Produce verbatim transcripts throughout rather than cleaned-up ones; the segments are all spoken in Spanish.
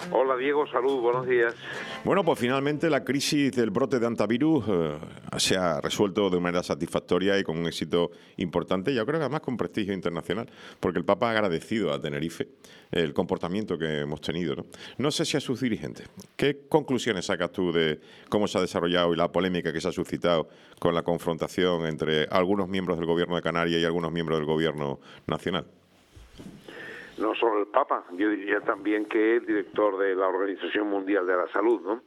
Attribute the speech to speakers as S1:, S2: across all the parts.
S1: Hola Diego, salud, buenos días.
S2: Bueno, pues finalmente la crisis del brote de hantavirus eh, se ha resuelto de manera satisfactoria y con un éxito importante, yo creo que además con prestigio internacional, porque el Papa ha agradecido a Tenerife el comportamiento que hemos tenido, ¿no? No sé si a sus dirigentes, ¿qué conclusiones sacas tú de cómo se ha desarrollado y la polémica que se ha suscitado con la confrontación entre algunos miembros del Gobierno de Canarias y algunos miembros del Gobierno nacional?
S1: No solo el Papa, yo diría también que el director de la Organización Mundial de la Salud, ¿no?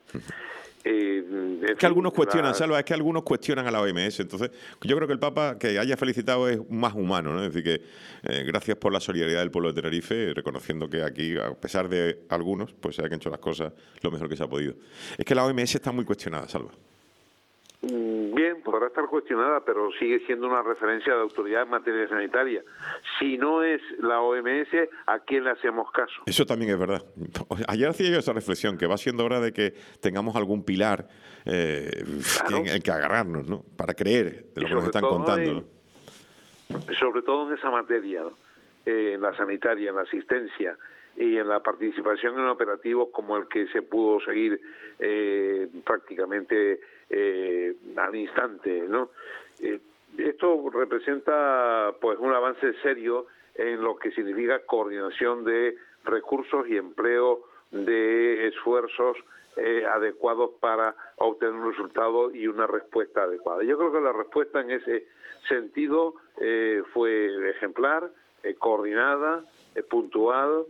S1: Eh,
S2: es que
S1: fin,
S2: algunos cuestionan,
S1: la...
S2: Salva, es que algunos cuestionan a la O M S. Entonces, yo creo que el Papa que haya felicitado es más humano, ¿no? Es decir, que eh, gracias por la solidaridad del pueblo de Tenerife, reconociendo que aquí, a pesar de algunos, pues se han hecho las cosas lo mejor que se ha podido. Es que la O M S está muy cuestionada, Salva.
S1: Bien, podrá estar cuestionada, pero sigue siendo una referencia de autoridad en materia sanitaria. Si no es la O M S, ¿a quién le hacemos caso?
S2: Eso también es verdad. Ayer hacía yo esa reflexión, que va siendo hora de que tengamos algún pilar eh, claro. en el que agarrarnos, ¿no? Para creer de lo que nos están contando, ¿no?
S1: En, sobre todo en esa materia, ¿no? eh, en la sanitaria, en la asistencia y en la participación en operativos como el que se pudo seguir eh, prácticamente eh, al instante, ¿no? Eh, esto representa pues un avance serio en lo que significa coordinación de recursos y empleo de esfuerzos eh, adecuados para obtener un resultado y una respuesta adecuada. Yo creo que la respuesta en ese sentido eh, fue ejemplar, eh, coordinada, eh, puntual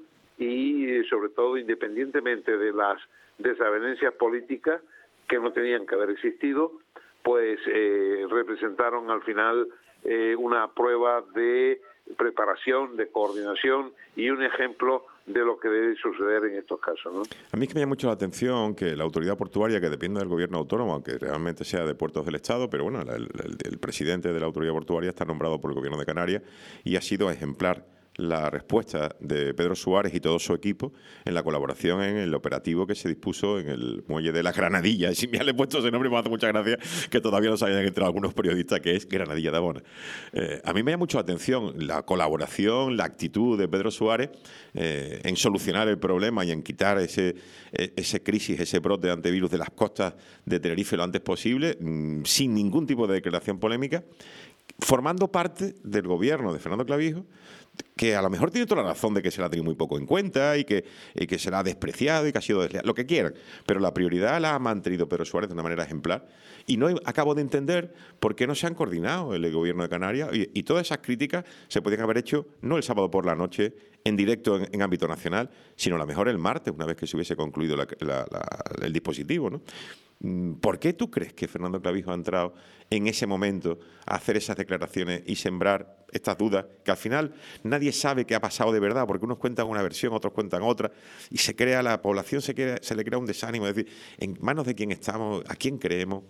S1: y eh, sobre todo independientemente de las desavenencias políticas que no tenían que haber existido, pues eh, representaron al final eh, una prueba de preparación, de coordinación y un ejemplo de lo que debe suceder en estos casos, ¿no?
S2: A mí es que me llama mucho la atención que la autoridad portuaria, que depende del gobierno autónomo, aunque realmente sea de Puertos del Estado, pero bueno, el, el, el presidente de la autoridad portuaria está nombrado por el gobierno de Canarias y ha sido ejemplar la respuesta de Pedro Suárez y todo su equipo en la colaboración en el operativo que se dispuso en el muelle de la Granadilla. Y si me han puesto ese nombre me hace mucha gracia que todavía no se hayan entrado algunos periodistas, que es Granadilla de Abona. Eh, a mí me llama mucho la atención la colaboración, la actitud de Pedro Suárez eh, en solucionar el problema y en quitar ese, ese crisis, ese brote de antivirus de las costas de Tenerife lo antes posible, mmm, sin ningún tipo de declaración polémica, formando parte del gobierno de Fernando Clavijo, que a lo mejor tiene toda la razón de que se la ha tenido muy poco en cuenta y que, y que se la ha despreciado y que ha sido desleal, lo que quieran, pero la prioridad la ha mantenido Pedro Suárez de una manera ejemplar y no acabo de entender por qué no se han coordinado el gobierno de Canarias y, y todas esas críticas se podían haber hecho no el sábado por la noche en directo en, en ámbito nacional, sino a lo mejor el martes, una vez que se hubiese concluido la, la, la, el dispositivo, ¿no? ¿Por qué tú crees que Fernando Clavijo ha entrado en ese momento a hacer esas declaraciones y sembrar estas dudas que al final nadie sabe qué ha pasado de verdad, porque unos cuentan una versión, otros cuentan otra, y se crea, la población se, crea, se le crea un desánimo, es decir, ¿en manos de quién estamos? ¿A quién creemos?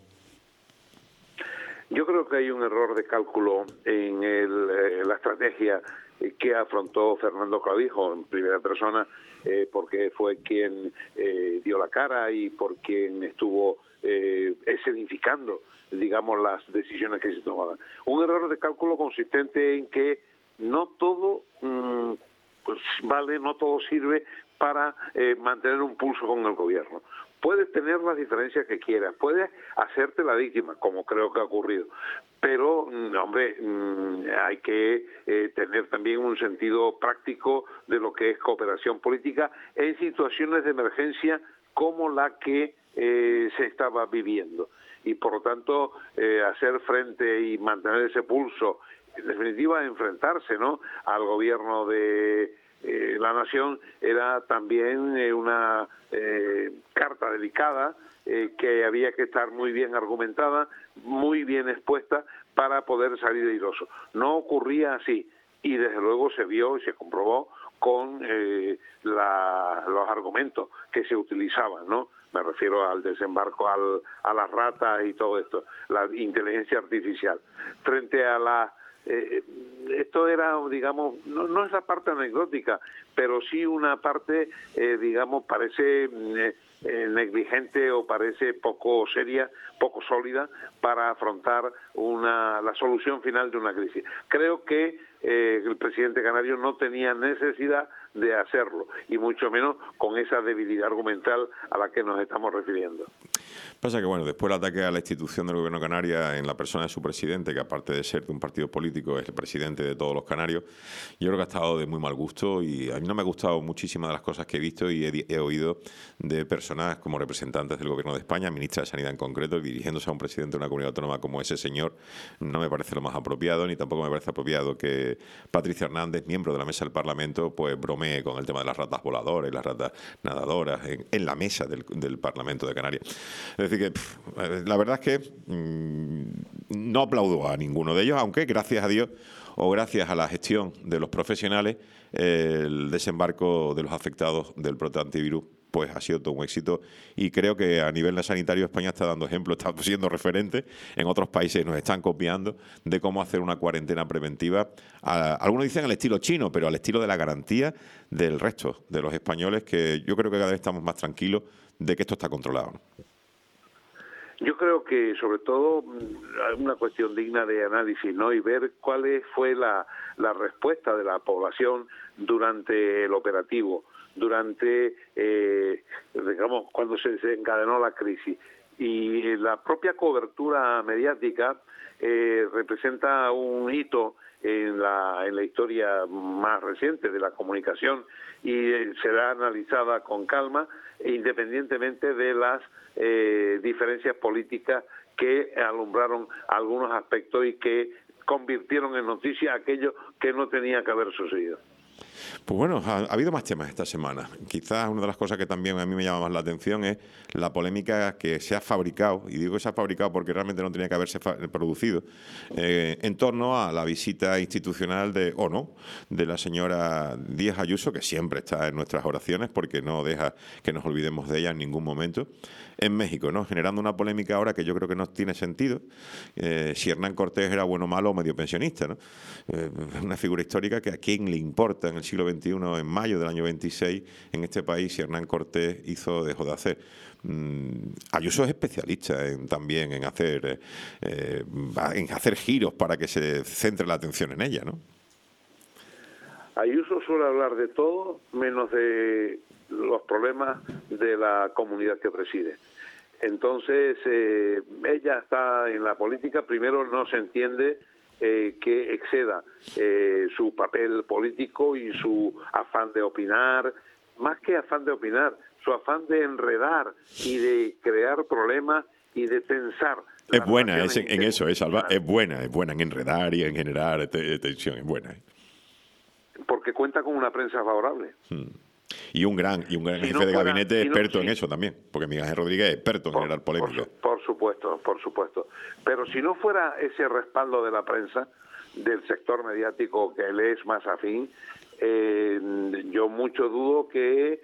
S1: Yo creo que hay un error de cálculo en el, eh, la estrategia que afrontó Fernando Clavijo en primera persona, eh, porque fue quien eh, dio la cara y por quien estuvo eh, escenificando, digamos, las decisiones que se tomaban. Un error de cálculo consistente en que no todo mmm, pues vale, no todo sirve para eh, mantener un pulso con el gobierno. Puedes tener las diferencias que quieras, puedes hacerte la víctima, como creo que ha ocurrido, pero, hombre, hay que eh, tener también un sentido práctico de lo que es cooperación política en situaciones de emergencia como la que eh, se estaba viviendo. Y, por lo tanto, eh, hacer frente y mantener ese pulso, en definitiva, enfrentarse, ¿no?, al gobierno de Eh, la nación era también eh, una eh, carta delicada eh, que había que estar muy bien argumentada, muy bien expuesta para poder salir airoso. No ocurría así y desde luego se vio y se comprobó con eh, la, los argumentos que se utilizaban, ¿no? Me refiero al desembarco, al, a las ratas y todo esto, la inteligencia artificial. Frente a la Eh, esto era, digamos, no, no es la parte anecdótica, pero sí una parte, eh, digamos, parece eh, eh, negligente o parece poco seria, poco sólida para afrontar una, la solución final de una crisis. Creo que eh, el presidente canario no tenía necesidad de hacerlo, y mucho menos con esa debilidad argumental a la que nos estamos refiriendo.
S2: Pasa que, bueno, después el ataque a la institución del Gobierno de Canarias en la persona de su presidente, que aparte de ser de un partido político es el presidente de todos los canarios, yo creo que ha estado de muy mal gusto, y a mí no me ha gustado muchísimas de las cosas que he visto y he, he oído de personas como representantes del Gobierno de España, ministra de Sanidad en concreto, dirigiéndose a un presidente de una comunidad autónoma como ese señor. No me parece lo más apropiado, ni tampoco me parece apropiado que Patricia Hernández, miembro de la mesa del Parlamento, pues bromee con el tema de las ratas voladoras y las ratas nadadoras en, en la mesa del, del Parlamento de Canarias. Es decir que pff, la verdad es que mmm, no aplaudo a ninguno de ellos, aunque gracias a Dios o gracias a la gestión de los profesionales, eh, el desembarco de los afectados del brote antivirus pues ha sido todo un éxito, y creo que a nivel sanitario España está dando ejemplo, está siendo referente. En otros países nos están copiando de cómo hacer una cuarentena preventiva, a, algunos dicen al estilo chino, pero al estilo de la garantía del resto de los españoles, que yo creo que cada vez estamos más tranquilos de que esto está controlado, ¿no?
S1: Yo creo que sobre todo una cuestión digna de análisis, ¿no? Y ver cuál fue la, la respuesta de la población durante el operativo, durante, eh, digamos, cuando se desencadenó la crisis. Y la propia cobertura mediática eh, representa un hito en la, en la historia más reciente de la comunicación, y eh, será analizada con calma, independientemente de las eh, diferencias políticas que alumbraron algunos aspectos y que convirtieron en noticia aquello que no tenía que haber sucedido.
S2: Pues bueno, ha, ha habido más temas esta semana. Quizás una de las cosas que también a mí me llama más la atención es la polémica que se ha fabricado, y digo que se ha fabricado porque realmente no tenía que haberse producido, eh, en torno a la visita institucional de, o no, de la señora Díaz Ayuso, que siempre está en nuestras oraciones porque no deja que nos olvidemos de ella en ningún momento, en México, ¿no? Generando una polémica ahora que yo creo que no tiene sentido, eh, si Hernán Cortés era bueno, malo o medio pensionista, ¿no? Eh, una figura histórica que a quién le importa en el siglo veintiuno, en mayo del año veintiséis, en este país, si Hernán Cortés hizo o dejó de hacer. Mm, Ayuso es especialista en, también en hacer, eh, en hacer giros para que se centre la atención en ella, ¿no?
S1: Ayuso suele hablar de todo menos de los problemas de la comunidad que preside. Entonces, eh, ella está en la política, primero no se entiende eh, que exceda eh, su papel político y su afán de opinar, más que afán de opinar, su afán de enredar y de crear problemas y de tensar.
S2: Es buena es en, en eso, es, Alba, es buena, es buena en enredar y en generar te, tensión, es buena. ¿eh?
S1: Porque cuenta con una prensa favorable.
S2: Hmm. Y un gran y un gran
S1: si
S2: jefe
S1: no
S2: de
S1: fuera,
S2: gabinete
S1: si
S2: experto
S1: no,
S2: en
S1: si,
S2: eso también, porque Miguel Ángel Rodríguez es experto en
S1: por,
S2: generar polémica.
S1: Por, por supuesto, por supuesto. Pero si no fuera ese respaldo de la prensa, del sector mediático que le es más afín, eh, yo mucho dudo que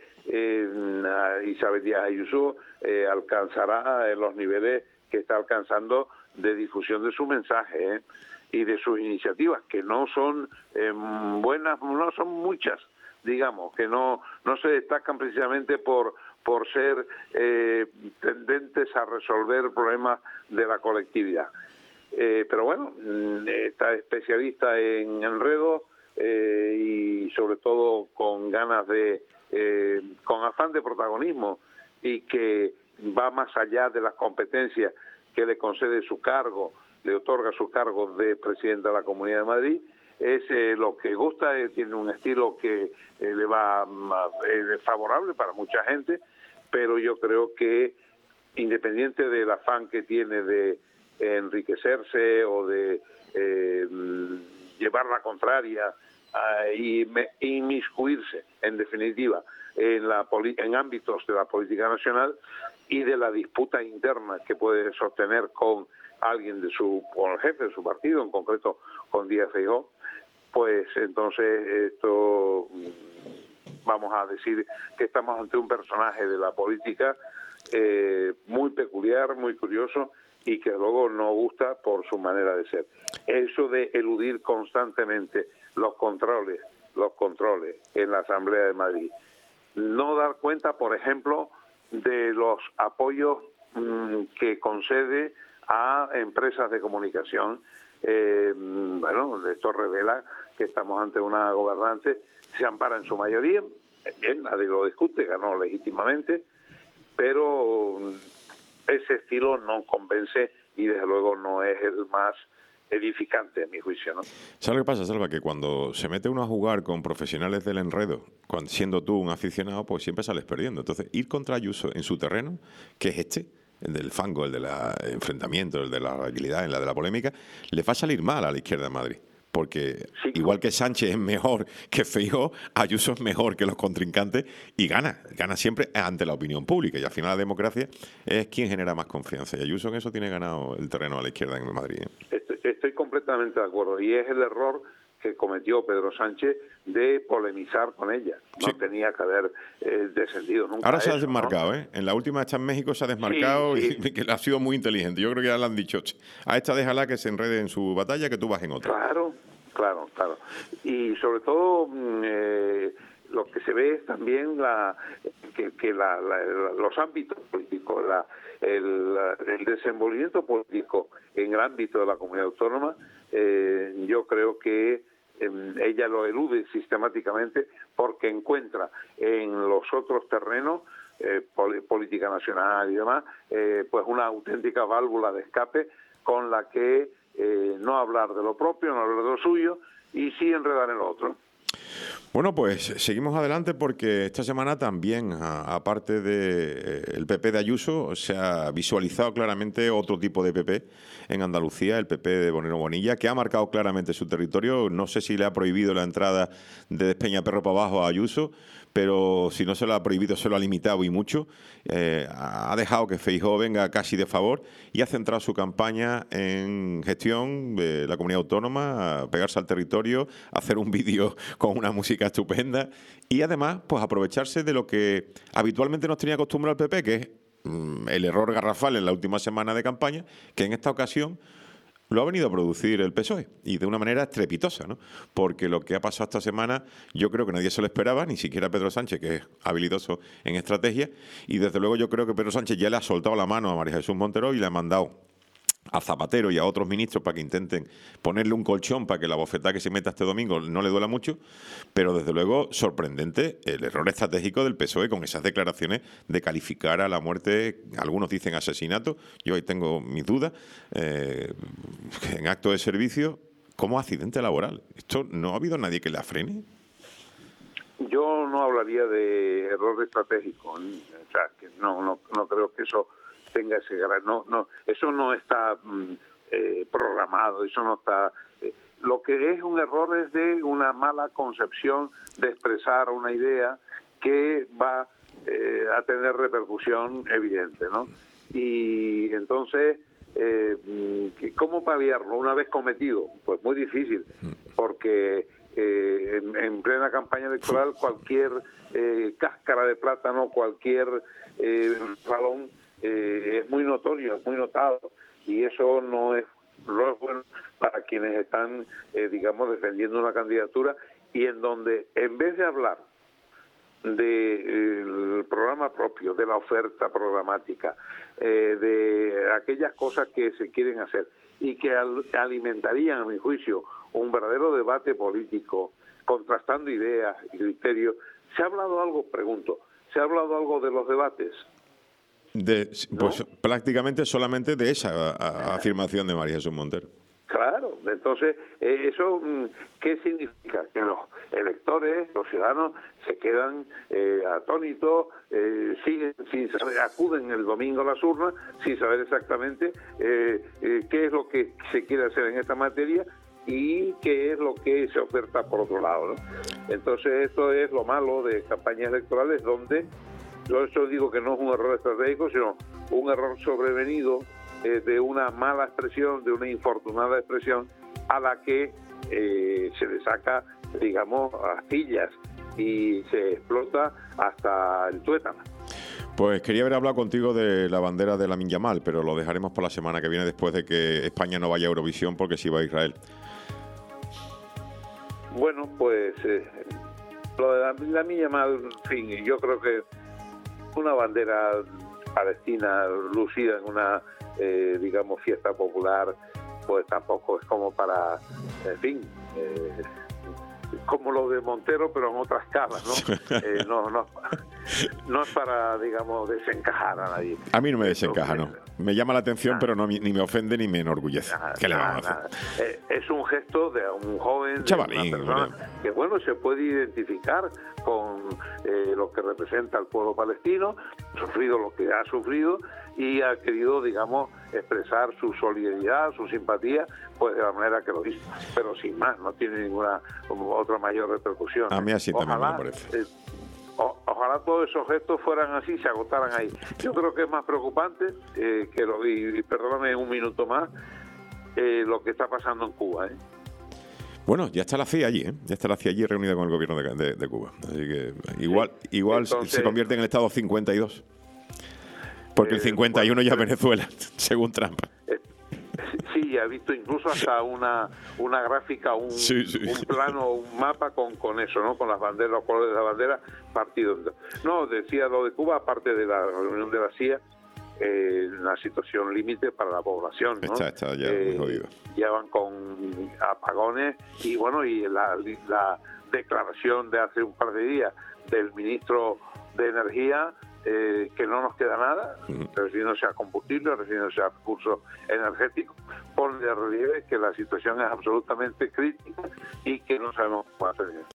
S1: eh, Isabel Díaz Ayuso eh, alcanzará los niveles que está alcanzando de difusión de su mensaje, ¿eh? Y de sus iniciativas, que no son eh, buenas, no son muchas, digamos, que no no se destacan precisamente por por ser eh, tendentes a resolver problemas de la colectividad. Eh, pero bueno, está especialista en enredos eh, y sobre todo con ganas de, eh, con afán de protagonismo, y que va más allá de las competencias que le concede su cargo, le otorga su cargo de presidente de la Comunidad de Madrid. Es eh, lo que gusta, eh, tiene un estilo que eh, le va eh, favorable para mucha gente, pero yo creo que independiente del afán que tiene de enriquecerse o de eh, llevar la contraria eh, y me, inmiscuirse, en definitiva, en, la, en ámbitos de la política nacional y de la disputa interna que puede sostener con alguien de su, con el jefe de su partido, en concreto con Díaz Feijóo, pues entonces esto, vamos a decir que estamos ante un personaje de la política eh, muy peculiar, muy curioso, y que luego no gusta por su manera de ser. Eso de eludir constantemente los controles, los controles en la Asamblea de Madrid, no dar cuenta, por ejemplo, de los apoyos mmm, que concede a empresas de comunicación, eh, bueno, esto revela que estamos ante una gobernante se ampara en su mayoría, bien, nadie lo discute, ganó legítimamente, pero ese estilo no convence y desde luego no es el más edificante, a mi juicio, ¿no?
S2: ¿Sabes lo que pasa, Salva? Que cuando se mete uno a jugar con profesionales del enredo, cuando, siendo tú un aficionado, pues siempre sales perdiendo. Entonces, ir contra Ayuso en su terreno, que es este, el del fango, el del enfrentamiento, el de la agilidad, el de la polémica, le va a salir mal a la izquierda de Madrid. Porque sí, igual que Sánchez es mejor que Feijóo, Ayuso es mejor que los contrincantes y gana, gana siempre ante la opinión pública. Y al final la democracia es quien genera más confianza. Y Ayuso en eso tiene ganado el terreno a la izquierda en Madrid, ¿eh?
S1: Estoy, estoy completamente de acuerdo. Y es el error que cometió Pedro Sánchez de polemizar con ella. No sí. tenía que haber eh, descendido nunca.
S2: Ahora se
S1: eso,
S2: ha desmarcado,
S1: ¿no?
S2: ¿eh? En la última hecha en México se ha desmarcado sí, sí. y que ha sido muy inteligente. Yo creo que ya le han dicho, a esta déjala que se enrede en su batalla, que tú vas en otra.
S1: Claro, claro, claro. Y sobre todo eh, lo que se ve es también la que, que la, la, los ámbitos políticos, la, el, el desenvolvimiento político en el ámbito de la comunidad autónoma, eh, yo creo que ella lo elude sistemáticamente porque encuentra en los otros terrenos, eh, política nacional y demás, eh, pues una auténtica válvula de escape con la que eh, no hablar de lo propio, no hablar de lo suyo y sí enredar en lo otro.
S2: Bueno, pues seguimos adelante porque esta semana también, aparte del P P de Ayuso, se ha visualizado claramente otro tipo de P P en Andalucía, el P P de Bonero Bonilla, que ha marcado claramente su territorio. No sé si le ha prohibido la entrada de Despeñaperro para abajo a Ayuso, pero si no se lo ha prohibido, se lo ha limitado y mucho. Eh, ha dejado que Feijóo venga casi de favor y ha centrado su campaña en gestión de la comunidad autónoma, a pegarse al territorio, hacer un vídeo con una música estupenda y además pues aprovecharse de lo que habitualmente nos tenía acostumbrado el P P, que es mmm, el error garrafal en la última semana de campaña, que en esta ocasión lo ha venido a producir el P S O E y de una manera estrepitosa, ¿no? Porque lo que ha pasado esta semana yo creo que nadie se lo esperaba, ni siquiera Pedro Sánchez, que es habilidoso en estrategia, y desde luego yo creo que Pedro Sánchez ya le ha soltado la mano a María Jesús Montero y le ha mandado a Zapatero y a otros ministros para que intenten ponerle un colchón para que la bofetada que se meta este domingo no le duela mucho, pero desde luego sorprendente el error estratégico del P S O E con esas declaraciones de calificar a la muerte, algunos dicen asesinato, yo ahí tengo mis dudas, eh, en acto de servicio como accidente laboral. ¿Esto no ha habido nadie que la frene?
S1: Yo no hablaría de error estratégico, o sea, que no, no, no creo que eso tenga ese gran, no, no, eso no está eh, programado, eso no está. Eh, lo que es un error es de una mala concepción de expresar una idea que va eh, a tener repercusión evidente, ¿no? Y entonces, eh, ¿cómo paliarlo una vez cometido? Pues muy difícil, porque eh, en, en plena campaña electoral cualquier eh, cáscara de plátano, cualquier eh, balón Eh, es muy notorio, es muy notado y eso no es, no es bueno para quienes están, eh, digamos, defendiendo una candidatura y en donde en vez de hablar del eh, programa propio, de la oferta programática, eh, de aquellas cosas que se quieren hacer y que al, alimentarían, a mi juicio, un verdadero debate político, contrastando ideas y criterios, ¿se ha hablado algo? Pregunto, ¿se ha hablado algo de los debates?
S2: De, pues ¿no? Prácticamente solamente de esa a, a afirmación de María Jesús Montero.
S1: Claro, entonces, eh, ¿eso qué significa? Que los electores, los ciudadanos, se quedan eh, atónitos, eh, siguen sin saber, acuden el domingo a las urnas sin saber exactamente eh, eh, qué es lo que se quiere hacer en esta materia y qué es lo que se oferta por otro lado, ¿no? Entonces, esto es lo malo de campañas electorales donde yo eso digo que no es un error estratégico, sino un error sobrevenido eh, de una mala expresión, de una infortunada expresión a la que eh, se le saca, digamos, astillas y se explota hasta el tuétano.
S2: Pues quería haber hablado contigo de la bandera de Lamine Yamal, pero lo dejaremos por la semana que viene después de que España no vaya a Eurovisión porque sí va a Israel.
S1: Bueno, pues eh, lo de Lamine Yamal, en fin, yo creo que una bandera palestina lucida en una, eh, digamos, fiesta popular, pues tampoco es como para, en fin, eh, como lo de Montero, pero en otra escala, ¿no? eh, no, no, no es para, digamos, desencajar a nadie.
S2: A mí no me desencaja, no. Me llama la atención,
S1: nada.
S2: pero no, ni me ofende ni me enorgullece.
S1: Nada,
S2: ¿Qué le vamos
S1: nada,
S2: a hacer?
S1: nada. Eh, es un gesto de un joven,
S2: un chavalín,
S1: de una persona
S2: hombre.
S1: que, bueno, se puede identificar con eh, lo que representa el pueblo palestino, ha sufrido lo que ha sufrido y ha querido, digamos, expresar su solidaridad, su simpatía, pues de la manera que lo hizo. Pero sin más, no tiene ninguna otra mayor repercusión.
S2: A mí así también
S1: Ojalá,
S2: me parece.
S1: Eh, o, ojalá todos esos gestos fueran así, se agotaran ahí. Yo creo que es más preocupante, eh, que lo, y, y perdóname un minuto más, eh, lo que está pasando en Cuba, ¿eh?
S2: Bueno, ya está la C I A allí, ¿eh? Ya está la C I A allí reunida con el gobierno de, de, de Cuba. Así que igual, sí. igual Entonces, se convierte en el estado cincuenta y dos. Porque eh, el cincuenta y uno bueno, ya es Venezuela, según Trump.
S1: Eh, sí, ya he visto incluso hasta una una gráfica, un,
S2: sí, sí.
S1: un plano, un mapa con, con eso, ¿no? Con las banderas, los colores de la bandera partidos. No, decía lo de Cuba, aparte de la reunión de la C I A, eh, una situación límite para la población, ¿no?
S2: Está, está ya
S1: eh,
S2: muy jodido.
S1: Ya van con apagones y bueno, y la, la declaración de hace un par de días del ministro de Energía, eh, que no nos queda nada, uh-huh. refiriéndose a combustible, refiriéndose a recursos energéticos, pone de relieve que la situación es absolutamente crítica y que no sabemos cómo hacer.